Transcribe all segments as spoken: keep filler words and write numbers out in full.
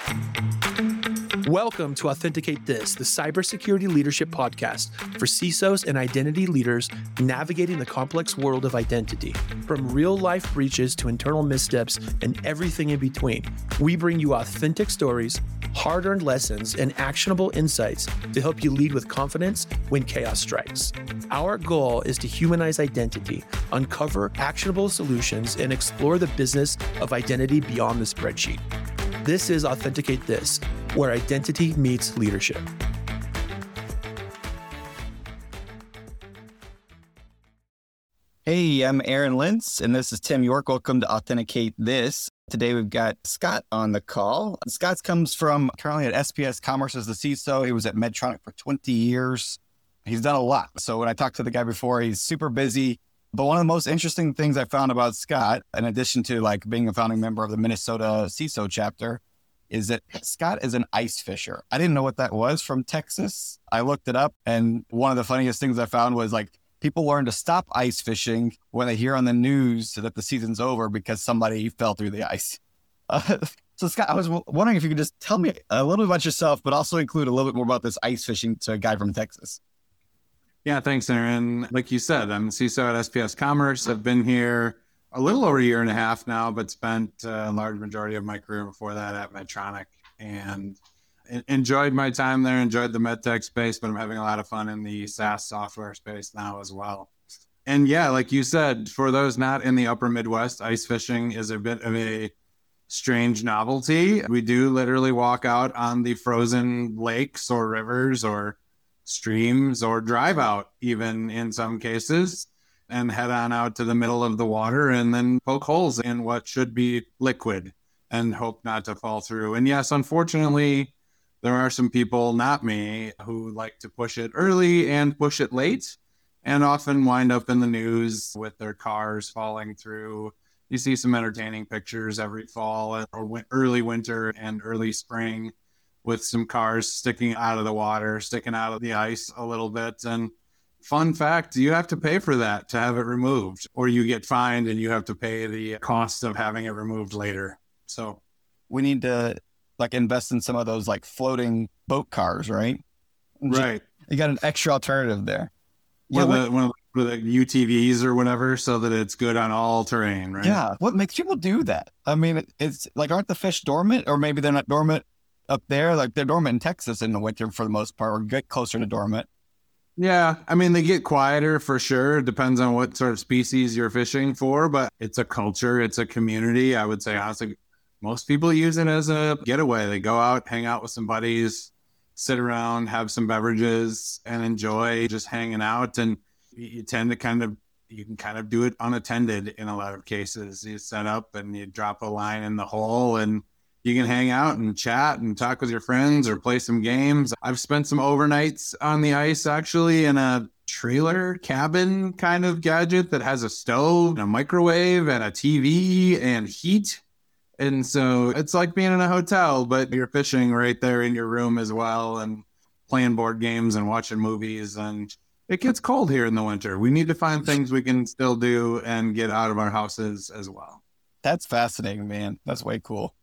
Welcome to Authenticate This, the cybersecurity leadership podcast for C I S Os and identity leaders navigating the complex world of identity. From real-life breaches to internal missteps and everything in between, we bring you authentic stories, hard-earned lessons, and actionable insights to help you lead with confidence when chaos strikes. Our goal is to humanize identity, uncover actionable solutions, and explore the business of identity beyond the spreadsheet. This is Authenticate This, where identity meets leadership. Hey, I'm Aaron Lentz, and this is Tim York. Welcome to Authenticate This. Today we've got Scott on the call. Scott comes from currently at S P S Commerce as the C I S O. He was at Medtronic for twenty years. He's done a lot. So when I talked to the guy before, he's super busy. But one of the most interesting things I found about Scott, in addition to like being a founding member of the Minnesota C I S O chapter, is that Scott is an ice fisher. I didn't know what that was from Texas. I looked it up, and one of the funniest things I found was like people learn to stop ice fishing when they hear on the news that the season's over because somebody fell through the ice. Uh, so Scott, I was w- wondering if you could just tell me a little bit about yourself, but also include a little bit more about this ice fishing to a guy from Texas. Yeah, thanks, Aaron. Like you said, I'm the C I S O at S P S Commerce. I've been here a little over a year and a half now, but spent a large majority of my career before that at Medtronic, and enjoyed my time there, enjoyed the medtech space, but I'm having a lot of fun in the SaaS software space now as well. And yeah, like you said, for those not in the upper Midwest, ice fishing is a bit of a strange novelty. We do literally walk out on the frozen lakes or rivers or streams or drive out even in some cases and head on out to the middle of the water and then poke holes in what should be liquid and hope not to fall through. And yes, unfortunately, there are some people, not me, who like to push it early and push it late and often wind up in the news with their cars falling through. You see some entertaining pictures every fall or early winter and early spring with some cars sticking out of the water, sticking out of the ice a little bit. And fun fact, you have to pay for that to have it removed, or you get fined and you have to pay the cost of having it removed later. So we need to like invest in some of those like floating boat cars, right? Right. You got an extra alternative there. One, yeah, of the, one of the U T Vs or whatever, so that it's good on all terrain, right? Yeah. What makes people do that? I mean, it, it's like, aren't the fish dormant? Or maybe they're not dormant up there. Like they're dormant in Texas in the winter for the most part, or get closer to dormant. Yeah, I mean, they get quieter for sure. It depends on what sort of species you're fishing for, but it's a culture, it's a community. I would say, honestly, most people use it as a getaway. They go out, hang out with some buddies, sit around, have some beverages, and enjoy just hanging out. And you tend to kind of, you can kind of do it unattended in a lot of cases. You set up and you drop a line in the hole and you can hang out and chat and talk with your friends or play some games. I've spent some overnights on the ice actually in a trailer cabin kind of gadget that has a stove and a microwave and a T V and heat. And so it's like being in a hotel, but you're fishing right there in your room as well and playing board games and watching movies. And it gets cold here in the winter. We need to find things we can still do and get out of our houses as well. That's fascinating, man. That's way cool.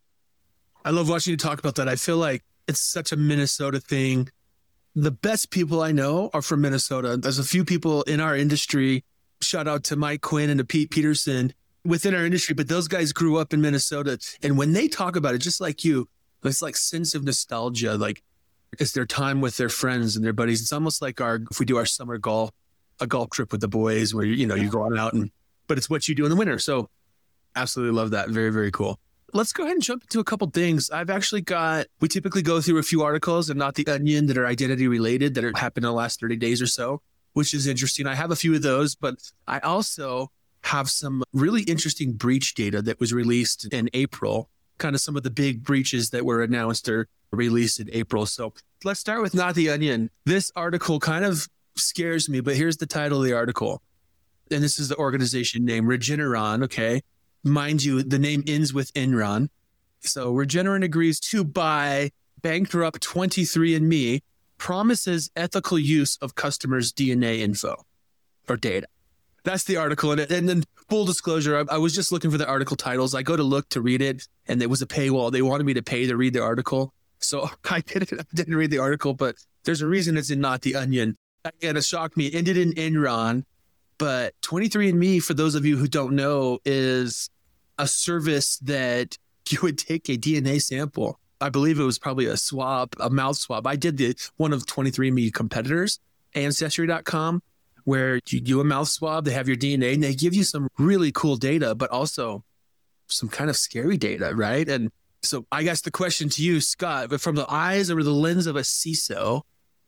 I love watching you talk about that. I feel like it's such a Minnesota thing. The best people I know are from Minnesota. There's a few people in our industry, shout out to Mike Quinn and to Pete Peterson within our industry, but those guys grew up in Minnesota. And when they talk about it, just like you, it's like sense of nostalgia. Like it's their time with their friends and their buddies. It's almost like our, if we do our summer golf, a golf trip with the boys where, you know, you go on out and, but it's what you do in the winter. So absolutely love that. Very, very cool. Let's go ahead and jump into a couple things. I've actually got, we typically go through a few articles and Not the Onion that are identity related that are happened in the last thirty days or so, which is interesting. I have a few of those, but I also have some really interesting breach data that was released in April, kind of some of the big breaches that were announced or released in April. So let's start with Not the Onion. This article kind of scares me, but here's the title of the article. And this is the organization name, Regeneron, okay? Mind you, the name ends with Enron. So Regeneron agrees to buy bankrupt twenty-three and me, promises ethical use of customers' D N A info or data. That's the article in it. And then full disclosure, I, I was just looking for the article titles. I go to look to read it, and there was a paywall. They wanted me to pay to read the article. So I didn't, I didn't read the article, but there's a reason it's in Not the Onion. And it shocked me. It ended in Enron, but twenty-three and me, for those of you who don't know, is a service that you would take a D N A sample. I believe it was probably a swab, a mouth swab. I did the one of twenty-three and me competitors, ancestry dot com, where you do a mouth swab, they have your D N A, and they give you some really cool data, but also some kind of scary data, right? And so I guess the question to you, Scott, but from the eyes or the lens of a C I S O,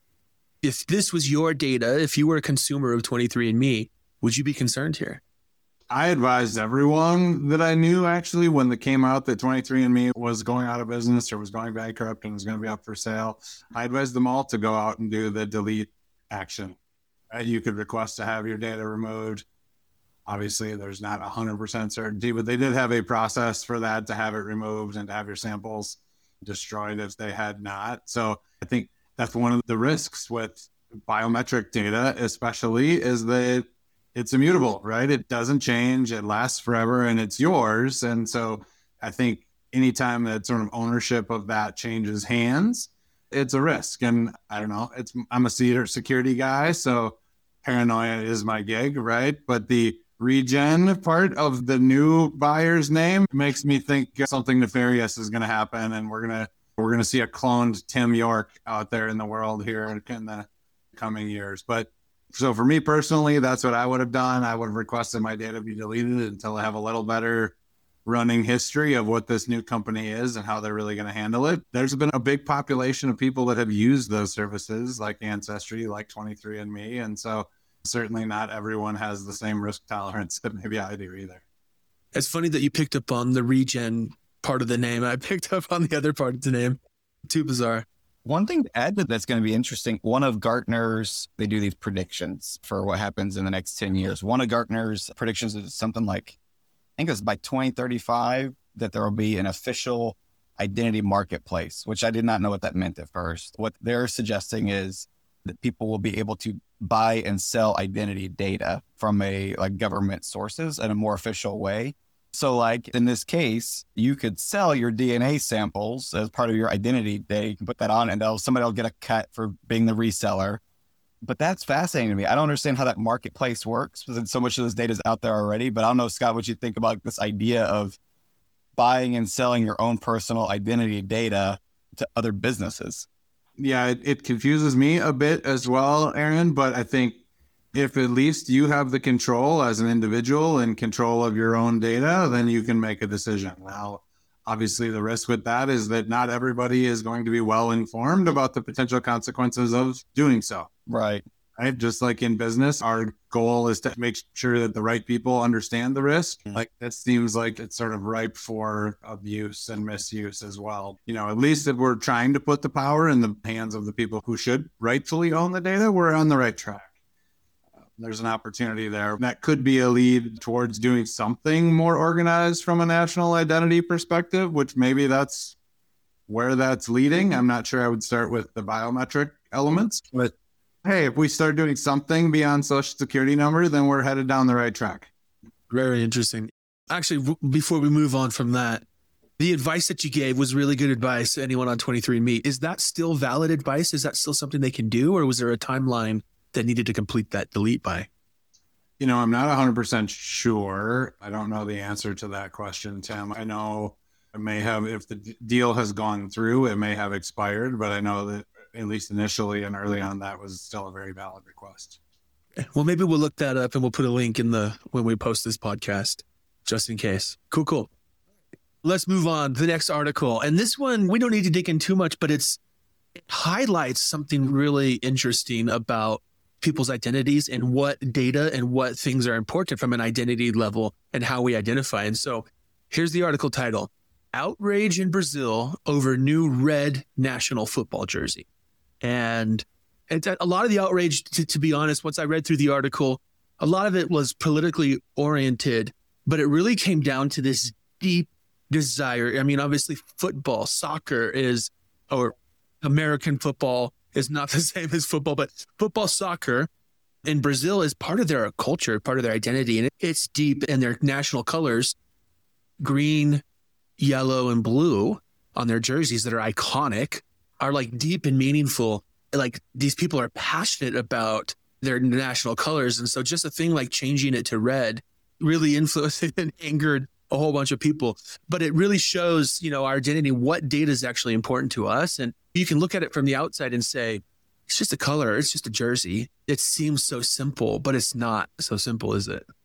if this was your data, if you were a consumer of twenty-three and me, would you be concerned here? I advised everyone that I knew actually when it came out that twenty-three and me was going out of business or was going bankrupt and was going to be up for sale. I advised them all to go out and do the delete action. Right? You could request to have your data removed. Obviously, there's not one hundred percent certainty, but they did have a process for that, to have it removed and to have your samples destroyed if they had not. So I think that's one of the risks with biometric data, especially, is that it's immutable, right? It doesn't change. It lasts forever and it's yours. And so I think anytime that sort of ownership of that changes hands, it's a risk. And I don't know, it's I'm a security guy, so paranoia is my gig, right? But the regen part of the new buyer's name makes me think something nefarious is going to happen, and we're gonna we're gonna see a cloned Tim York out there in the world here in the coming years. But so for me personally, that's what I would have done. I would have requested my data be deleted until I have a little better running history of what this new company is and how they're really going to handle it. There's been a big population of people that have used those services like Ancestry, like twenty-three and me, and so certainly not everyone has the same risk tolerance that maybe I do either. It's funny that you picked up on the regen part of the name. I picked up on the other part of the name. Too bizarre. One thing to add to that's going to be interesting, one of Gartner's, they do these predictions for what happens in the next ten years. One of Gartner's predictions is something like, I think it's by twenty thirty-five, that there will be an official identity marketplace, which I did not know what that meant at first. What they're suggesting is that people will be able to buy and sell identity data from a like government sources in a more official way. So like in this case, you could sell your D N A samples as part of your identity day. You can put that on and they'll, somebody will get a cut for being the reseller. But that's fascinating to me. I don't understand how that marketplace works because so much of this data is out there already. But I don't know, Scott, what you think about this idea of buying and selling your own personal identity data to other businesses. Yeah, it, it confuses me a bit as well, Aaron, but I think if at least you have the control as an individual and control of your own data, then you can make a decision. Now, obviously, the risk with that is that not everybody is going to be well informed about the potential consequences of doing so. Right. Right. Just like in business, our goal is to make sure that the right people understand the risk. Mm-hmm. Like that seems like it's sort of ripe for abuse and misuse as well. You know, at least if we're trying to put the power in the hands of the people who should rightfully own the data, we're on the right track. Uh, there's an opportunity there that could be a lead towards doing something more organized from a national identity perspective, which maybe that's where that's leading. I'm not sure I would start with the biometric elements, but hey, if we start doing something beyond social security number, then we're headed down the right track. Very interesting. Actually, w- before we move on from that, the advice that you gave was really good advice to anyone on twenty-three and me. Is that still valid advice? Is that still something they can do? Or was there a timeline that needed to complete that delete by? You know, I'm not one hundred percent sure. I don't know the answer to that question, Tim. I know it may have, if the d- deal has gone through, it may have expired, but I know that at least initially and early on, that was still a very valid request. Well, maybe we'll look that up and we'll put a link in the when we post this podcast, just in case. Cool, cool. Let's move on to the next article. And this one, we don't need to dig in too much, but it's it highlights something really interesting about people's identities and what data and what things are important from an identity level and how we identify. And so here's the article title: Outrage in Brazil over new red national football jersey. And, and a lot of the outrage, to, to be honest, once I read through the article, a lot of it was politically oriented, but it really came down to this deep desire. I mean, obviously football, soccer is, or American football is not the same as football, but football, soccer And Brazil is part of their culture, part of their identity, and it's deep in their national colors, green, yellow, and blue on their jerseys that are iconic, are like deep and meaningful. Like these people are passionate about their national colors. And so just a thing like changing it to red really influenced and angered a whole bunch of people. But it really shows, you know, our identity, what data is actually important to us. And you can look at it from the outside and say, it's just a color, it's just a jersey. It seems so simple, but it's not so simple, is it?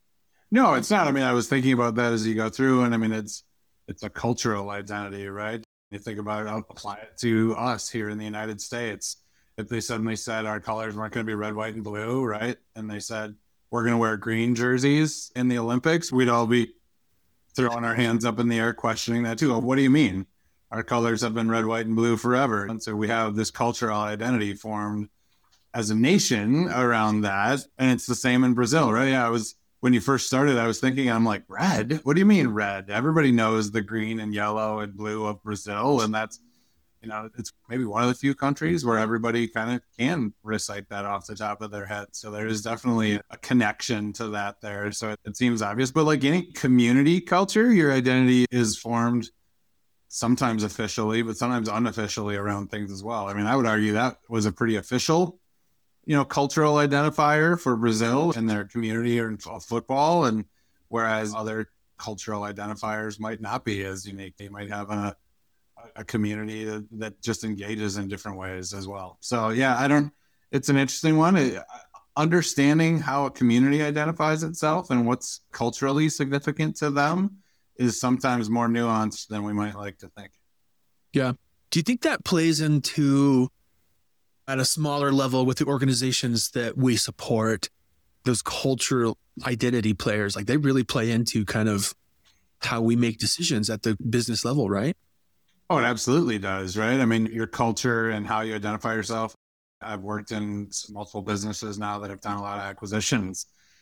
No, it's not. I mean, I was thinking about that as you go through, and I mean, it's it's a cultural identity, right? You think about it, I'll apply it to us here in the United States. If they suddenly said our colors weren't going to be red, white, and blue, right? And they said, we're going to wear green jerseys in the Olympics, we'd all be throwing our hands up in the air, questioning that too. What do you mean? Our colors have been red, white, and blue forever. And so we have this cultural identity formed as a nation around that. And it's the same in Brazil, right? Yeah, I was, when you first started, I was thinking, I'm like, red? What do you mean red? Everybody knows the green and yellow and blue of Brazil. And that's, you know, it's maybe one of the few countries where everybody kind of can recite that off the top of their head. So there is definitely a connection to that there. So it, it seems obvious. But like any community culture, your identity is formed sometimes officially, but sometimes unofficially around things as well. I mean, I would argue that was a pretty official, you know, cultural identifier for Brazil and their community or football. And whereas other cultural identifiers might not be as unique, they might have a, a community that, that just engages in different ways as well. So yeah, I don't, it's an interesting one. It, understanding how a community identifies itself and what's culturally significant to them is sometimes more nuanced than we might like to think. Yeah. Do you think that plays into, at a smaller level with the organizations that we support, those cultural identity players, like they really play into kind of how we make decisions at the business level, right? Oh, it absolutely does, right? I mean, your culture and how you identify yourself. I've worked in multiple businesses now that have done a lot of acquisitions.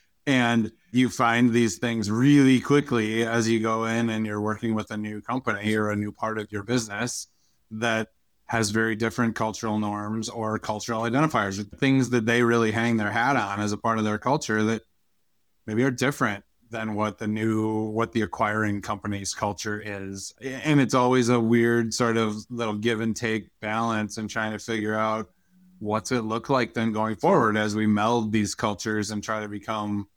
And you find these things really quickly as you go in and you're working with a new company or a new part of your business that has very different cultural norms or cultural identifiers, things that they really hang their hat on as a part of their culture that maybe are different than what the new, what the acquiring company's culture is. And it's always a weird sort of little give and take balance and trying to figure out what's it look like then going forward as we meld these cultures and try to become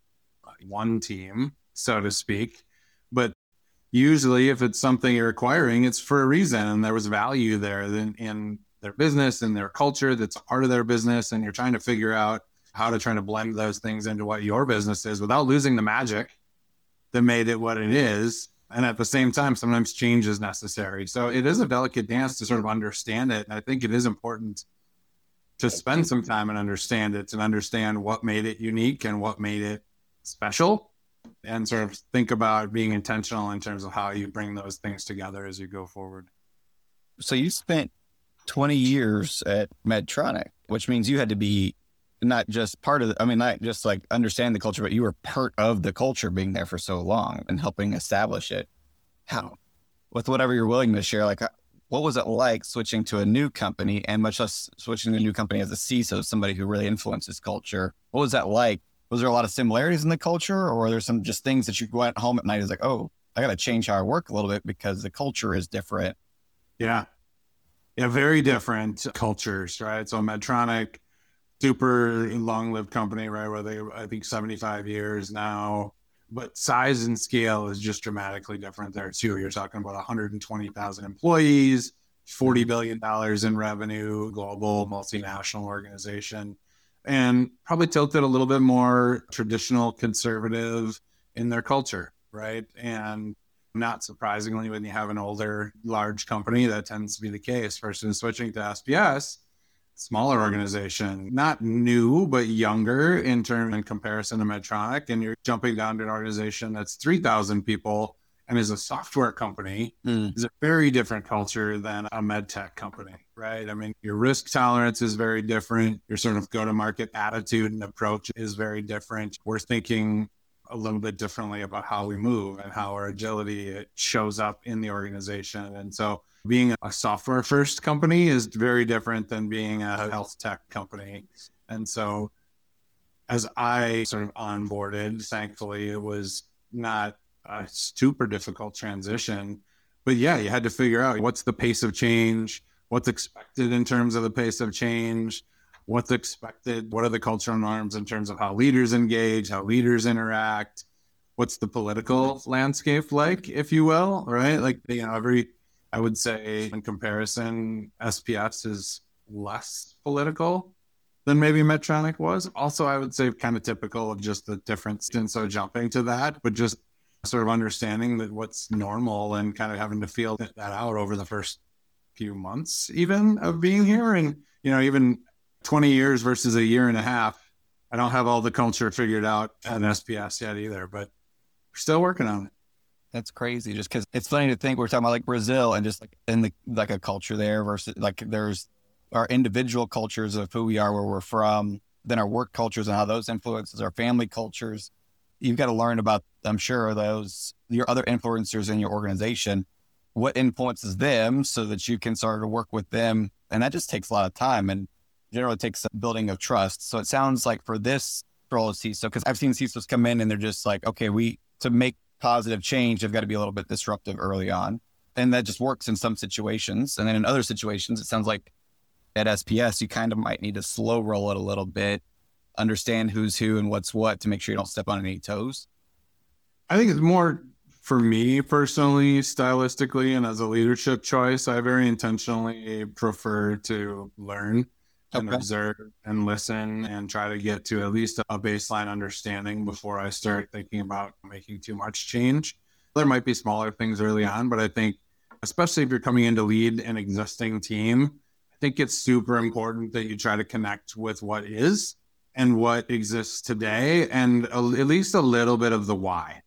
one team, so to speak. But usually if it's something you're acquiring, it's for a reason. And there was value there in, in their business and their culture that's a part of their business. And you're trying to figure out how to try to blend those things into what your business is without losing the magic that made it what it is. And at the same time, sometimes change is necessary. So it is a delicate dance to sort of understand it. And I think it is important to spend some time and understand it and understand what made it unique and what made it special, and sort of think about being intentional in terms of how you bring those things together as you go forward. So you spent twenty years at Medtronic, which means you had to be not just part of the, I mean, not just like understand the culture, but you were part of the culture being there for so long and helping establish it. How, with whatever you're willing to share, like what was it like switching to a new company, and much less switching to a new company as a C I S O, somebody who really influences culture? What was that like? Was there a lot of similarities in the culture, or were there some just things that you went home at night is like, oh, I got to change how I work a little bit because the culture is different? Yeah. Yeah. Very different cultures, right? So Medtronic, super long-lived company, right? Where they, I think seventy-five years now, but size and scale is just dramatically different there too. You're talking about one hundred twenty thousand employees, forty billion dollars in revenue, global multinational organization, and probably tilted a little bit more traditional conservative in their culture, right? And not surprisingly, when you have an older, large company, that tends to be the case versus switching to S P S, smaller organization, not new, but younger in term in comparison to Medtronic. And you're jumping down to an organization that's three thousand people and is a software company, mm. is a very different culture than a med tech company, right? I mean, your risk tolerance is very different. Your sort of go-to-market attitude and approach is very different. We're thinking a little bit differently about how we move and how our agility shows up in the organization. And so being a software first company is very different than being a health tech company. And so as I sort of onboarded, thankfully, it was not a super difficult transition. But yeah, you had to figure out what's the pace of change, what's expected in terms of the pace of change, what's expected, what are the cultural norms in terms of how leaders engage, how leaders interact, what's the political landscape like, if you will, right? Like, you know, every, I would say in comparison, S P S is less political than maybe Medtronic was. Also, I would say kind of typical of just the difference. And so jumping to that, but just sort of understanding that what's normal and kind of having to feel that out over the first few months even of being here. And, you know, even twenty years versus a year and a half, I don't have all the culture figured out at S P S yet either, but we're still working on it. That's crazy. Just because it's funny to think we're talking about like Brazil and just like in the, like a culture there versus like there's our individual cultures of who we are, where we're from, then our work cultures and how those influences our family cultures. You've got to learn about, I'm sure, those, your other influencers in your organization, what influences them so that you can start to work with them. And that just takes a lot of time and generally takes a building of trust. So it sounds like for this role of C I S O, because I've seen C I S Os come in and they're just like, okay, we, to make positive change, they've got to be a little bit disruptive early on. And that just works in some situations. And then in other situations, it sounds like at S P S, you kind of might need to slow roll it a little bit, understand who's who and what's what to make sure you don't step on any toes. I think it's more for me personally, stylistically, and as a leadership choice, I very intentionally prefer to learn and okay. observe and listen and try to get to at least a baseline understanding before I start thinking about making too much change. There might be smaller things early on, but I think, especially if you're coming in to lead an existing team, I think it's super important that you try to connect with what is and what exists today, and a, at least a little bit of the why,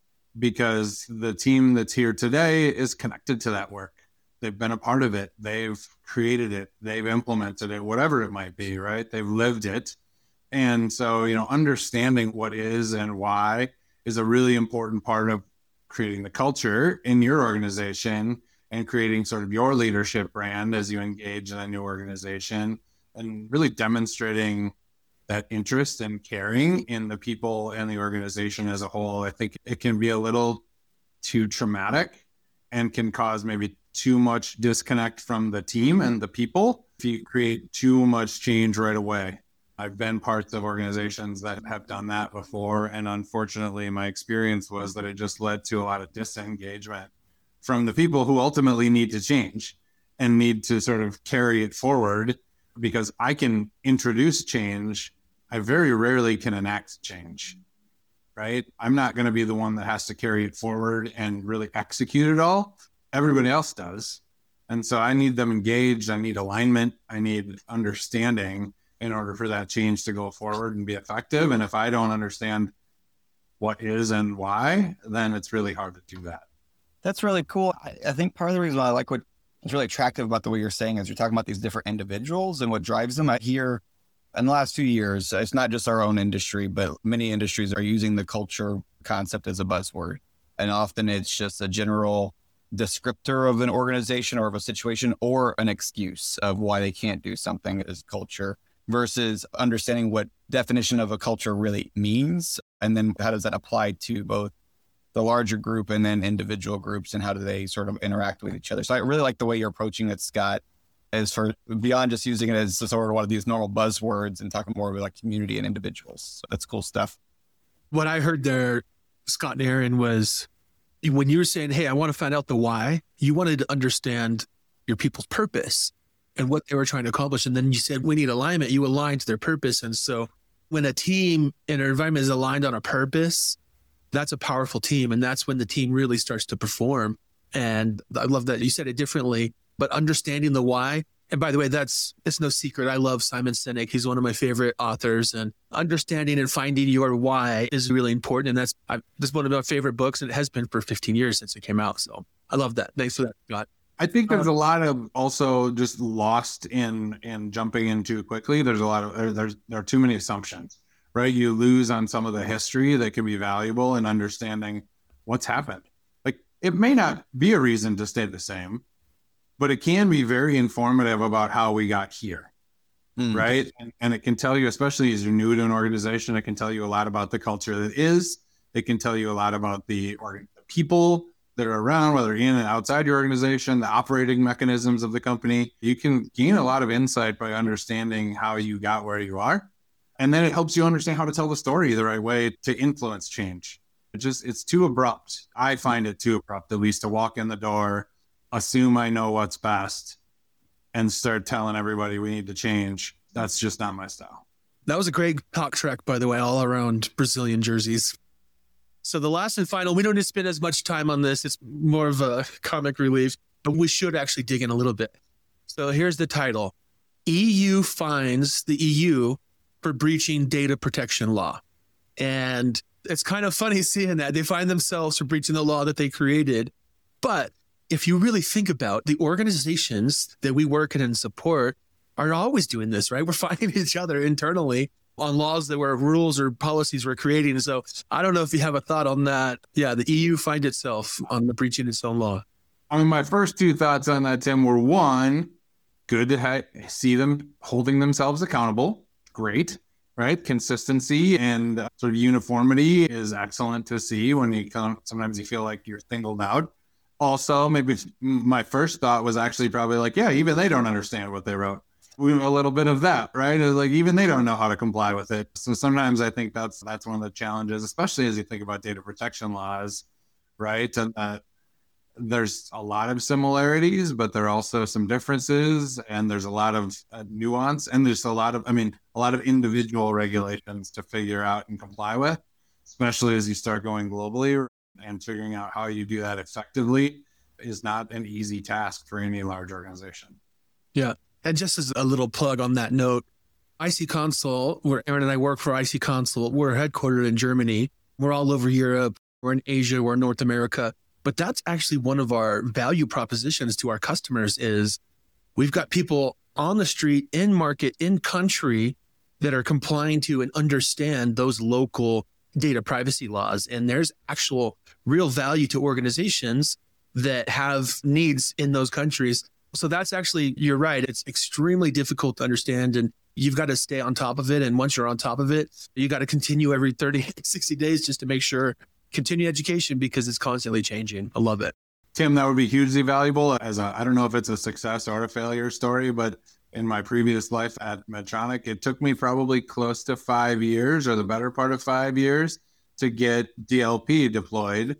because the team that's here today is connected to that work. They've been a part of it. They've created it. They've implemented it, whatever it might be, right? They've lived it. And so, you know, understanding what is and why is a really important part of creating the culture in your organization and creating sort of your leadership brand as you engage in a new organization, and really demonstrating that interest and caring in the people and the organization as a whole. I think it can be a little too traumatic and can cause maybe too much disconnect from the team and the people if you create too much change right away. I've been parts of organizations that have done that before, and unfortunately my experience was that it just led to a lot of disengagement from the people who ultimately need to change and need to sort of carry it forward. Because I can introduce change, I very rarely can enact change, right? I'm not going to be the one that has to carry it forward and really execute it all. Everybody else does. And so I need them engaged. I need alignment. I need understanding in order for that change to go forward and be effective. And if I don't understand what is and why, then it's really hard to do that. That's really cool. I, I think part of the reason why I like what is really attractive about the way you're saying is you're talking about these different individuals and what drives them. I hear in the last few years, it's not just our own industry, but many industries are using the culture concept as a buzzword. And often it's just a general descriptor of an organization or of a situation or an excuse of why they can't do something as culture, versus understanding what definition of a culture really means. And then how does that apply to both the larger group and then individual groups, and how do they sort of interact with each other? So I really like the way you're approaching it, Scott, as for beyond just using it as sort of one of these normal buzzwords and talking more about like community and individuals. So that's cool stuff. What I heard there, Scott and Aaron, was when you were saying, hey, I want to find out the why, you wanted to understand your people's purpose and what they were trying to accomplish. And then you said, we need alignment. You aligned to their purpose. And so when a team and an environment is aligned on a purpose, that's a powerful team. And that's when the team really starts to perform. And I love that you said it differently, but understanding the why. And by the way, that's, it's no secret. I love Simon Sinek. He's one of my favorite authors, and understanding and finding your why is really important. And that's, I, this is one of my favorite books, and it has been for fifteen years since it came out. So I love that. Thanks for that, Scott. I think there's a lot of also just lost in, in jumping in too quickly. There's a lot of, there, there's, there are too many assumptions, right? You lose on some of the history that can be valuable in understanding what's happened. Like, it may not be a reason to stay the same, but it can be very informative about how we got here, Mm. right? And, and it can tell you, especially as you're new to an organization, it can tell you a lot about the culture that is. It can tell you a lot about the, or, the people that are around, whether in and outside your organization, the operating mechanisms of the company. You can gain a lot of insight by understanding how you got where you are. And then it helps you understand how to tell the story the right way to influence change. It just, it's too abrupt. I find it too abrupt, at least, to walk in the door, assume I know what's best, and start telling everybody we need to change. That's just not my style. That was a great talk track, by the way, all around Brazilian jerseys. So the last and final, we don't need to spend as much time on this. It's more of a comic relief, but we should actually dig in a little bit. So here's the title. E U fines the E U for breaching data protection law. And it's kind of funny seeing that. They find themselves for breaching the law that they created. But if you really think about the organizations that we work in and support are always doing this, right? We're fighting each other internally on laws that were rules or policies we're creating. So I don't know if you have a thought on that. Yeah, the E U fined itself on the breaching its own law. I mean, my first two thoughts on that, Tim, were one, good to ha- see them holding themselves accountable. Great, right? Consistency and uh, sort of uniformity is excellent to see when you come, sometimes you feel like you're singled out. Also, maybe my first thought was actually probably like, yeah, even they don't understand what they wrote. We have a little bit of that, right? It's like even they don't know how to comply with it. So sometimes I think that's that's one of the challenges, especially as you think about data protection laws, right? And uh, there's a lot of similarities, but there are also some differences, and there's a lot of uh, nuance, and there's a lot of, I mean, a lot of individual regulations to figure out and comply with, especially as you start going globally, and figuring out how you do that effectively is not an easy task for any large organization. Yeah. And just as a little plug on that note, I C Console, where Aaron and I work for I C Console, we're headquartered in Germany. We're all over Europe. We're in Asia. We're in North America. But that's actually one of our value propositions to our customers is we've got people on the street, in market, in country that are complying to and understand those local data privacy laws. And there's actual real value to organizations that have needs in those countries. So that's actually, you're right. It's extremely difficult to understand, and you've got to stay on top of it. And once you're on top of it, you got to continue every thirty, sixty days just to make sure, continue education because it's constantly changing. I love it. Tim, that would be hugely valuable as a, I don't know if it's a success or a failure story, but in my previous life at Medtronic, it took me probably close to five years or the better part of five years to get D L P deployed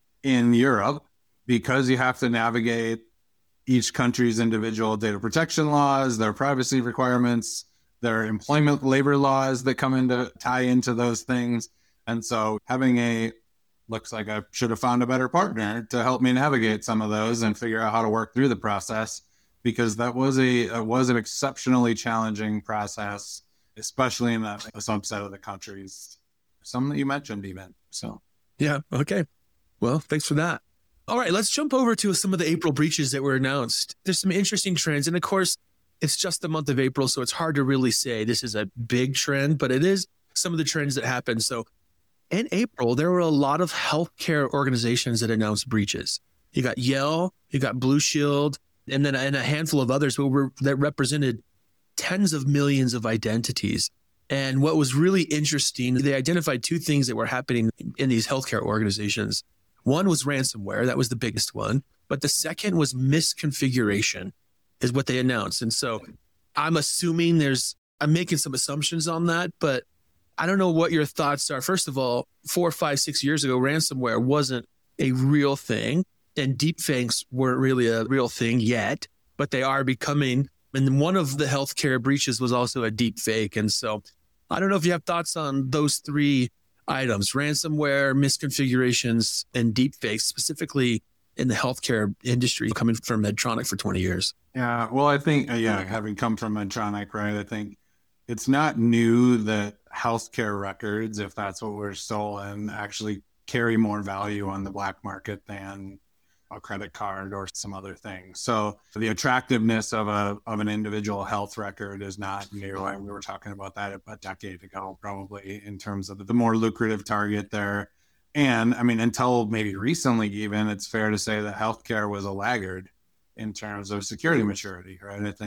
in Europe because you have to navigate each country's individual data protection laws, their privacy requirements, their employment labor laws that come into tie into those things. And so having a, looks like I should have found a better partner to help me navigate some of those and figure out how to work through the process, because that was a, it was an exceptionally challenging process, especially in a, a subset of the countries, some that you mentioned even. So, yeah. Okay. Well, thanks for that. All right, let's jump over to some of the April breaches that were announced. There's some interesting trends. And of course, it's just the month of April, so it's hard to really say this is a big trend, but it is some of the trends that happened. So in April, there were a lot of healthcare organizations that announced breaches. You got Yale, you got Blue Shield, and then and a handful of others who were, that represented tens of millions of identities. And what was really interesting, they identified two things that were happening in these healthcare organizations. One was ransomware. That was the biggest one. But the second was misconfiguration is what they announced. And so I'm assuming there's, I'm making some assumptions on that, but I don't know what your thoughts are. First of all, four, five, six years ago, ransomware wasn't a real thing, and deepfakes weren't really a real thing yet, but they are becoming. And one of the healthcare breaches was also a deepfake. And so I don't know if you have thoughts on those three items: ransomware, misconfigurations, and deepfakes, specifically in the healthcare industry, coming from Medtronic for twenty years. Yeah, well, I think, uh, yeah, having come from Medtronic, right, I think it's not new that healthcare records, if that's what we're stolen, actually carry more value on the black market than a credit card or some other thing. So the attractiveness of a of an individual health record is not new. We were talking about that a decade ago, probably, in terms of the more lucrative target there. And I mean, until maybe recently, even, it's fair to say that healthcare was a laggard in terms of security maturity, right? I think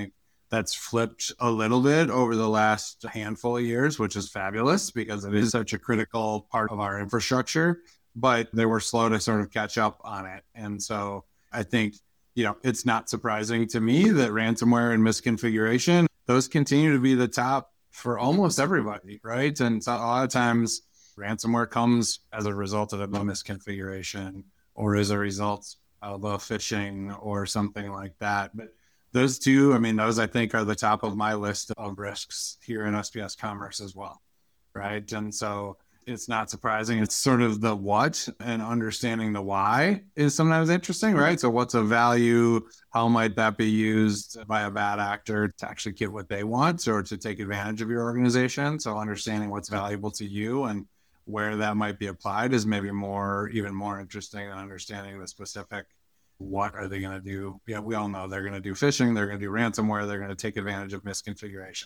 That's flipped a little bit over the last handful of years, which is fabulous because it is such a critical part of our infrastructure, but they were slow to sort of catch up on it. And so I think, you know, it's not surprising to me that ransomware and misconfiguration, those continue to be the top for almost everybody, right? And so a lot of times ransomware comes as a result of a misconfiguration or as a result of a phishing or something like that. But those two, I mean, those I think are the top of my list of risks here in S P S Commerce as well, right? And so it's not surprising. It's sort of the what and understanding the why is sometimes interesting, right? So what's a value? How might that be used by a bad actor to actually get what they want or to take advantage of your organization? So understanding what's valuable to you and where that might be applied is maybe more, even more interesting than understanding the specific what are they going to do? Yeah, we all know they're going to do phishing, they're going to do ransomware, they're going to take advantage of misconfiguration.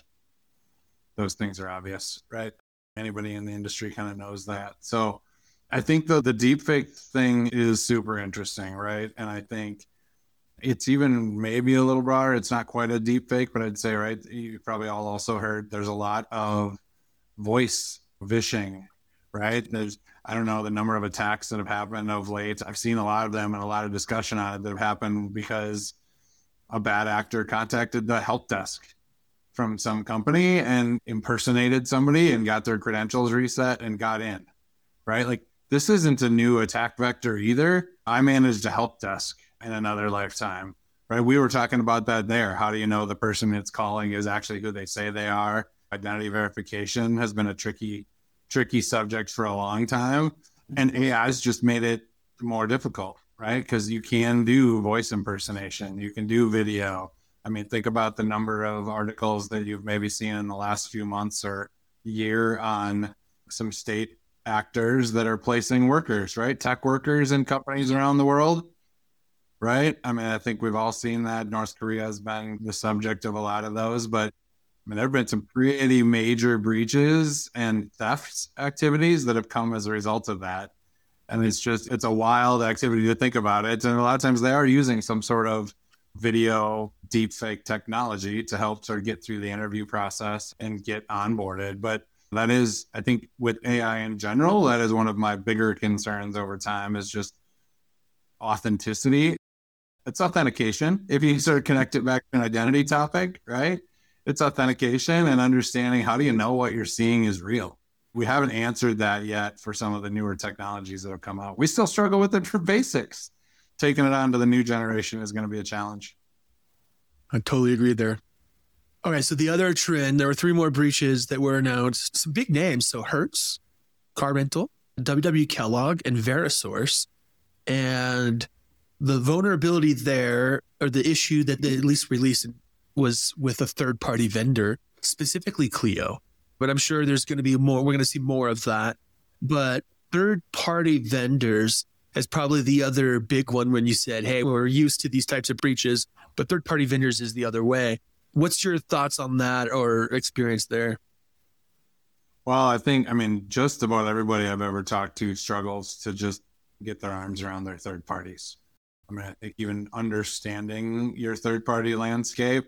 Those things are obvious, right? Anybody in the industry kind of knows that. So I think the, the deepfake thing is super interesting, right? And I think it's even maybe a little broader. It's not quite a deepfake, but I'd say, right, you probably all also heard there's a lot of voice phishing, right? There's, I don't know the number of attacks that have happened of late. I've seen a lot of them and a lot of discussion on it that have happened because a bad actor contacted the help desk from some company and impersonated somebody and got their credentials reset and got in, right? Like this isn't a new attack vector either. I managed a help desk in another lifetime, right? We were talking about that there. How do you know the person that's calling is actually who they say they are? Identity verification has been a tricky tricky subject for a long time. And A I has just made it more difficult, right? Because you can do voice impersonation, you can do video. I mean, think about the number of articles that you've maybe seen in the last few months or year on some state actors that are placing workers, right? Tech workers in companies around the world, right? I mean, I think we've all seen that. North Korea has been the subject of a lot of those, but I mean, there have been some pretty major breaches and theft activities that have come as a result of that. And it's just, it's a wild activity to think about it. And a lot of times they are using some sort of video deepfake technology to help sort of get through the interview process and get onboarded. But that is, I think with A I in general, that is one of my bigger concerns over time is just authenticity. It's authentication. If you sort of connect it back to an identity topic, right? It's authentication and understanding how do you know what you're seeing is real. We haven't answered that yet for some of the newer technologies that have come out. We still struggle with it for basics. Taking it on to the new generation is going to be a challenge. I totally agree there. All right, so the other trend, there were three more breaches that were announced. Some big names, so Hertz, Car Rental, W W Kellogg, and Verisource. And the vulnerability there, or the issue that they at least released was with a third-party vendor, specifically Clio. But I'm sure there's going to be more. We're going to see more of that. But third-party vendors is probably the other big one when you said, hey, we're used to these types of breaches, but third-party vendors is the other way. What's your thoughts on that or experience there? Well, I think, I mean, just about everybody I've ever talked to struggles to just get their arms around their third parties. I mean, I think even understanding your third-party landscape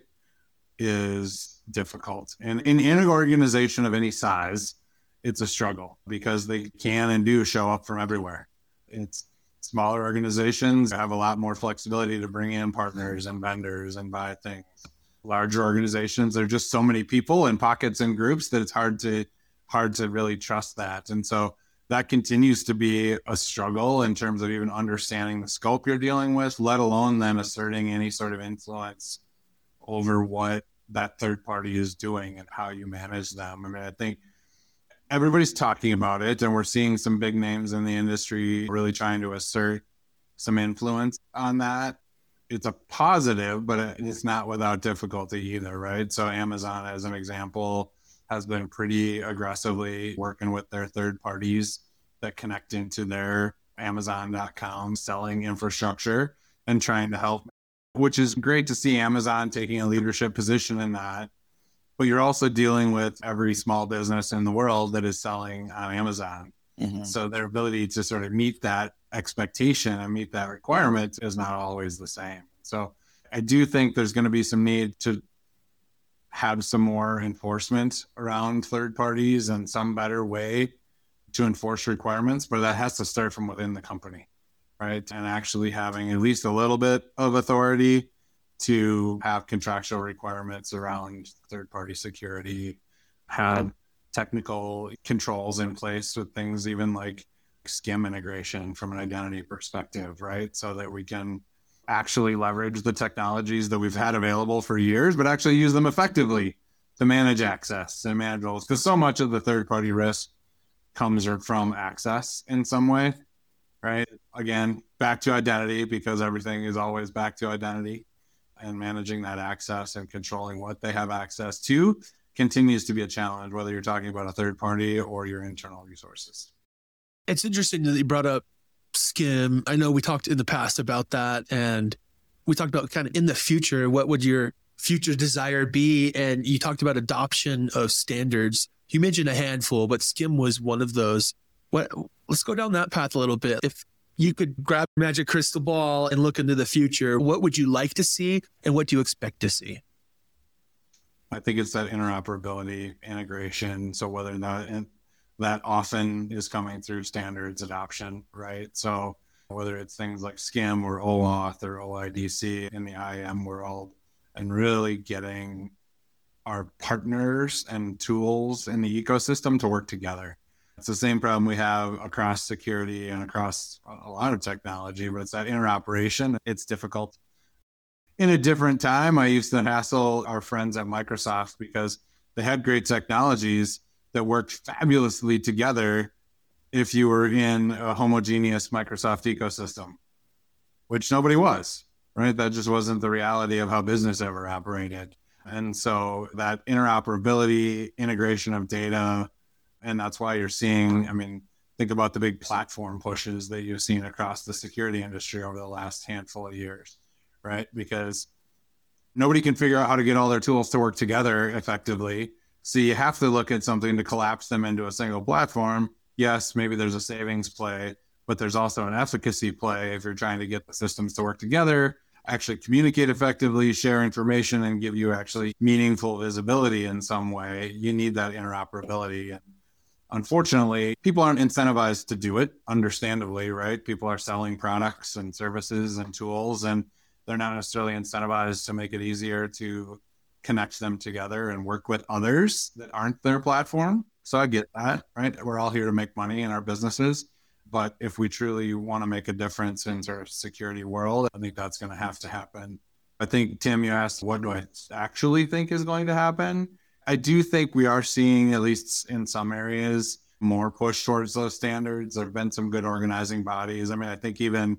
is difficult. And in, in an organization of any size, it's a struggle because they can and do show up from everywhere. It's smaller organizations have a lot more flexibility to bring in partners and vendors and buy things. Larger organizations, there are just so many people and pockets and groups that it's hard to hard to really trust that. And so that continues to be a struggle in terms of even understanding the scope you're dealing with, let alone then asserting any sort of influence over what that third party is doing and how you manage them. I mean, I think everybody's talking about it, and we're seeing some big names in the industry really trying to assert some influence on that. It's a positive, but it's not without difficulty either, right? So Amazon, as an example, has been pretty aggressively working with their third parties that connect into their Amazon dot com selling infrastructure and trying to help, which is great to see Amazon taking a leadership position in that. But you're also dealing with every small business in the world that is selling on Amazon. Mm-hmm. So their ability to sort of meet that expectation and meet that requirement is not always the same. So I do think there's going to be some need to have some more enforcement around third parties and some better way to enforce requirements, but that has to start from within the company, right? And actually having at least a little bit of authority to have contractual requirements around third-party security, have technical controls in place with things even like SCIM integration from an identity perspective, right? So that we can actually leverage the technologies that we've had available for years, but actually use them effectively to manage access and manage roles. Because so much of the third-party risk comes from access in some way, right? Again, back to identity, because everything is always back to identity, and managing that access and controlling what they have access to continues to be a challenge, whether you're talking about a third party or your internal resources. It's interesting that you brought up SCIM. I know we talked in the past about that, and we talked about kind of in the future, what would your future desire be? And you talked about adoption of standards. You mentioned a handful, but SCIM was one of those. What? Let's go down that path a little bit. If you could grab a magic crystal ball and look into the future, what would you like to see and what do you expect to see? I think it's that interoperability integration. So whether or not that often is coming through standards adoption, right? So whether it's things like SCIM or OAuth or O I D C in the I A M world, and really getting our partners and tools in the ecosystem to work together. It's the same problem we have across security and across a lot of technology, but it's that interoperation. It's difficult. In a different time, I used to hassle our friends at Microsoft because they had great technologies that worked fabulously together if you were in a homogeneous Microsoft ecosystem, which nobody was, right? That just wasn't the reality of how business ever operated. And so that interoperability, integration of data, and that's why you're seeing, I mean, think about the big platform pushes that you've seen across the security industry over the last handful of years, right? Because nobody can figure out how to get all their tools to work together effectively. So you have to look at something to collapse them into a single platform. Yes, maybe there's a savings play, but there's also an efficacy play if you're trying to get the systems to work together, actually communicate effectively, share information, and give you actually meaningful visibility in some way. You need that interoperability. And unfortunately, people aren't incentivized to do it, understandably, right? People are selling products and services and tools, and they're not necessarily incentivized to make it easier to connect them together and work with others that aren't their platform. So I get that, right? We're all here to make money in our businesses. But if we truly want to make a difference in our security world, I think that's going to have to happen. I think, Tim, you asked, what do I actually think is going to happen? I do think we are seeing, at least in some areas, more push towards those standards. There have been some good organizing bodies. I mean, I think even,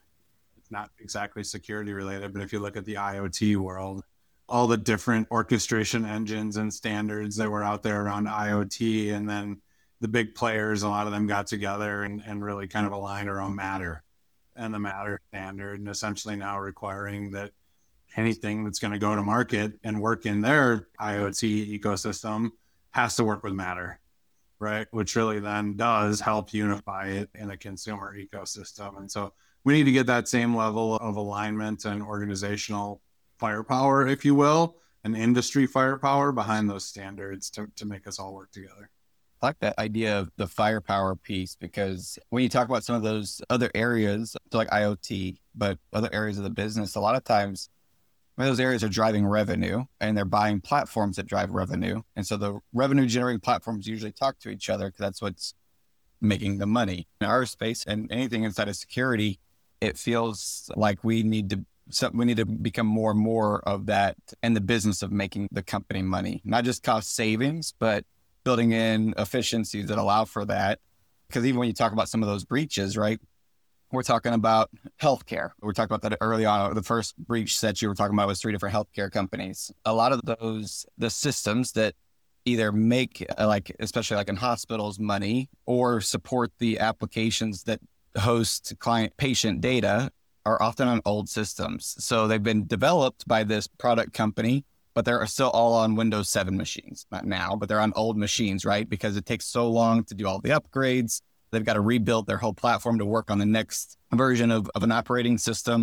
it's not exactly security related, but if you look at the IoT world, all the different orchestration engines and standards that were out there around IoT, and then the big players, a lot of them got together and, and really kind of aligned around Matter and the Matter standard, and essentially now requiring that anything that's going to go to market and work in their IoT ecosystem has to work with Matter, right? Which really then does help unify it in a consumer ecosystem. And so we need to get that same level of alignment and organizational firepower, if you will, and industry firepower behind those standards to, to make us all work together. I like that idea of the firepower piece, because when you talk about some of those other areas, like IoT, but other areas of the business, a lot of times those areas are driving revenue and they're buying platforms that drive revenue. And so the revenue generating platforms usually talk to each other because that's what's making the money. In our space and anything inside of security, it feels like we need to So we need to become more and more of that in the business of making the company money, not just cost savings, but building in efficiencies that allow for that. Because even when you talk about some of those breaches, right, we're talking about healthcare. We talked about that early on. The first breach that you were talking about was three different healthcare companies. A lot of those, the systems that either make, like, especially like in hospitals, money, or support the applications that host client patient data, are often on old systems. So they've been developed by this product company, but they're still all on Windows seven machines, not now, but they're on old machines, right? Because it takes so long to do all the upgrades. They've got to rebuild their whole platform to work on the next version of, of an operating system.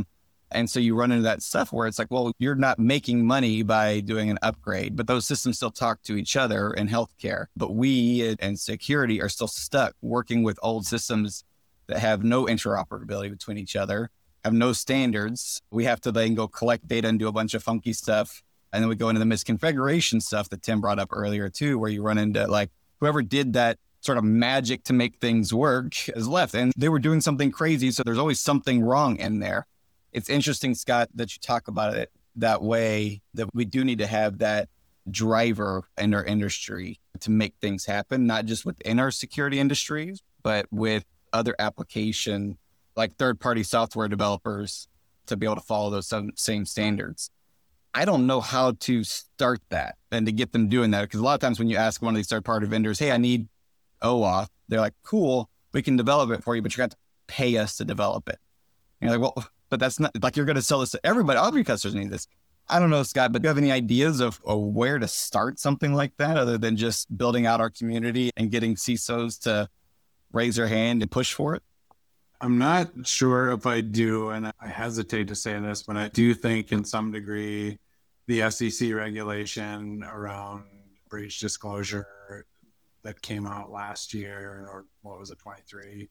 And so you run into that stuff where it's like, well, you're not making money by doing an upgrade, but those systems still talk to each other in healthcare. But we and security are still stuck working with old systems that have no interoperability between each other, have no standards. We have to then go collect data and do a bunch of funky stuff. And then we go into the misconfiguration stuff that Tim brought up earlier too, where you run into like whoever did that sort of magic to make things work is left. And they were doing something crazy. So there's always something wrong in there. It's interesting, Scott, that you talk about it that way, that we do need to have that driver in our industry to make things happen, not just within our security industries, but with other application, like third-party software developers to be able to follow those same standards. I don't know how to start that and to get them doing that. Because a lot of times when you ask one of these third-party vendors, hey, I need OAuth, they're like, cool, we can develop it for you, but you're going to pay us to develop it. And you're like, well, but that's not like you're going to sell this to everybody. All of your customers need this. I don't know, Scott, but do you have any ideas of, of where to start something like that other than just building out our community and getting C I S Os to raise their hand and push for it? I'm not sure if I do, and I hesitate to say this, but I do think in some degree the S E C regulation around breach disclosure that came out last year, or what was it, twenty-three,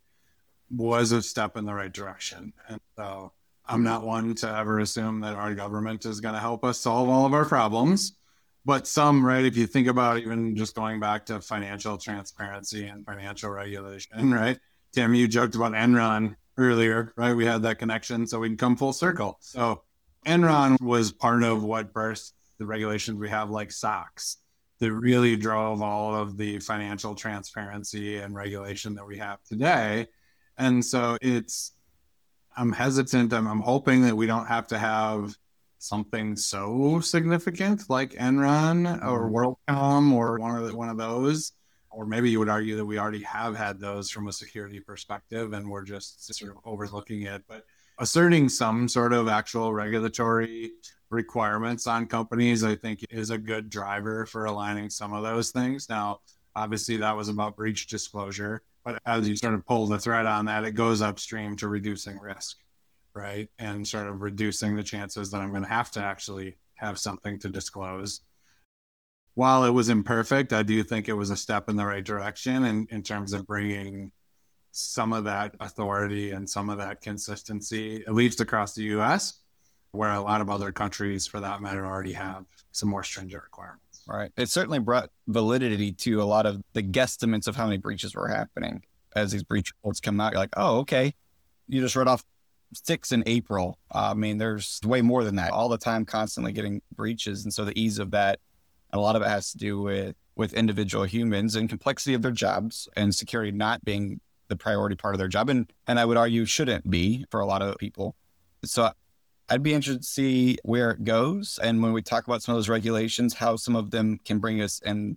was a step in the right direction. And so I'm not one to ever assume that our government is going to help us solve all of our problems, but some, right, if you think about even just going back to financial transparency and financial regulation, right? Tim, you joked about Enron earlier, right? We had that connection, so we can come full circle. So Enron was part of what birthed the regulations we have like SOX that really drove all of the financial transparency and regulation that we have today. And so it's, I'm hesitant. I'm, I'm hoping that we don't have to have something so significant like Enron or WorldCom or one of the, one of those. Or maybe you would argue that we already have had those from a security perspective and we're just sort of overlooking it. But asserting some sort of actual regulatory requirements on companies, I think, is a good driver for aligning some of those things. Now, obviously, that was about breach disclosure. But as you sort of pull the thread on that, it goes upstream to reducing risk, right? And sort of reducing the chances that I'm going to have to actually have something to disclose. While it was imperfect, I do think it was a step in the right direction in, in terms of bringing some of that authority and some of that consistency, at least across the U S, where a lot of other countries, for that matter, already have some more stringent requirements. Right. It certainly brought validity to a lot of the guesstimates of how many breaches were happening. As these breach reports come out, you're like, oh, okay. You just read off six in April. Uh, I mean, there's way more than that all the time, constantly getting breaches. And so the ease of that, and a lot of it has to do with, with individual humans and complexity of their jobs and security not being the priority part of their job. And, and I would argue shouldn't be for a lot of people. So I'd be interested to see where it goes. And when we talk about some of those regulations, how some of them can bring us in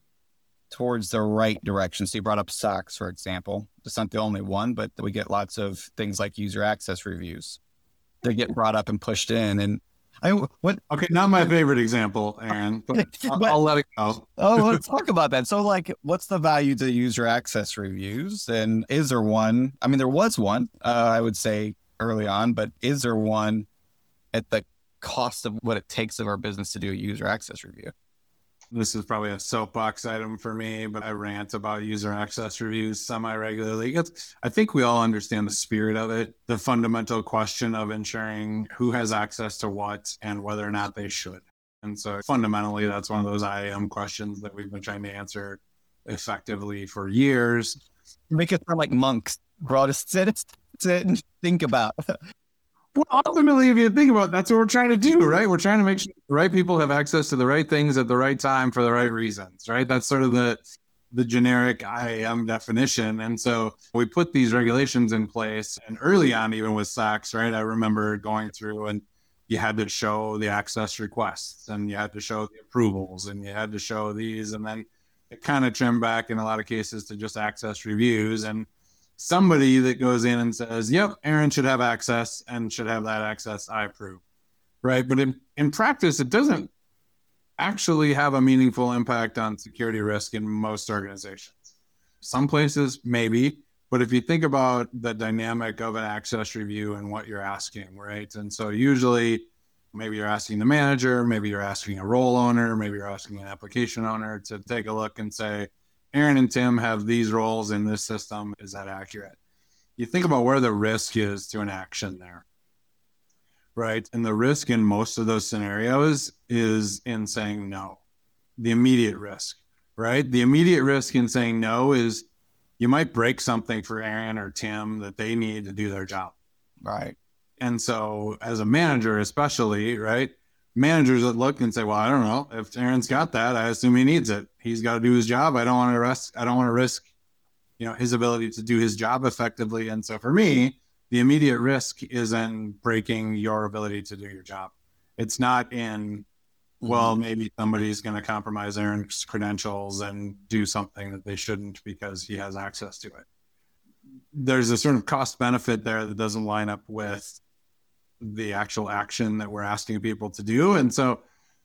towards the right direction. So you brought up SOX, for example. It's not the only one, but we get lots of things like user access reviews. They get brought up and pushed in. And I what? Okay, not my favorite example, Aaron, but I'll, but, I'll let it go. Oh, let's talk about that. So like, what's the value to user access reviews? And is there one? I mean, there was one, uh, I would say early on, but is there one at the cost of what it takes of our business to do a user access review? This is probably a soapbox item for me, but I rant about user access reviews semi-regularly. It's, I think we all understand the spirit of it, the fundamental question of ensuring who has access to what and whether or not they should. And so fundamentally, that's one of those I A M questions that we've been trying to answer effectively for years. Make it sound like monks. Bro, just sit, sit and think about. Well, ultimately, if you think about it, that's what we're trying to do, right? We're trying to make sure the right people have access to the right things at the right time for the right reasons, right? That's sort of the the generic I A M definition. And so we put these regulations in place, and early on, even with SOX, right? I remember going through and you had to show the access requests and you had to show the approvals and you had to show these, and then it kind of trimmed back in a lot of cases to just access reviews. And somebody that goes in and says, yep, Aaron should have access and should have that access, I approve, right? But in, in practice, it doesn't actually have a meaningful impact on security risk in most organizations. Some places, maybe, But if you think about the dynamic of an access review and what you're asking, right? And so usually maybe you're asking the manager, maybe you're asking a role owner, maybe you're asking an application owner to take a look and say, Aaron and Tim have these roles in this system. Is that accurate? You think about where the risk is to an action there, right? And the risk in most of those scenarios is in saying no, the immediate risk, right? The immediate risk in saying no is you might break something for Aaron or Tim that they need to do their job. Right. And so as a manager, especially, right, managers that look and say, well, I don't know if Aaron's got that. I assume he needs it. He's got to do his job. I don't want to risk, I don't want to risk, you know, his ability to do his job effectively. And so for me, the immediate risk is in breaking your ability to do your job. It's not in, well, maybe somebody's going to compromise Aaron's credentials and do something that they shouldn't because he has access to it. There's a sort of cost benefit there that doesn't line up with the actual action that we're asking people to do. And so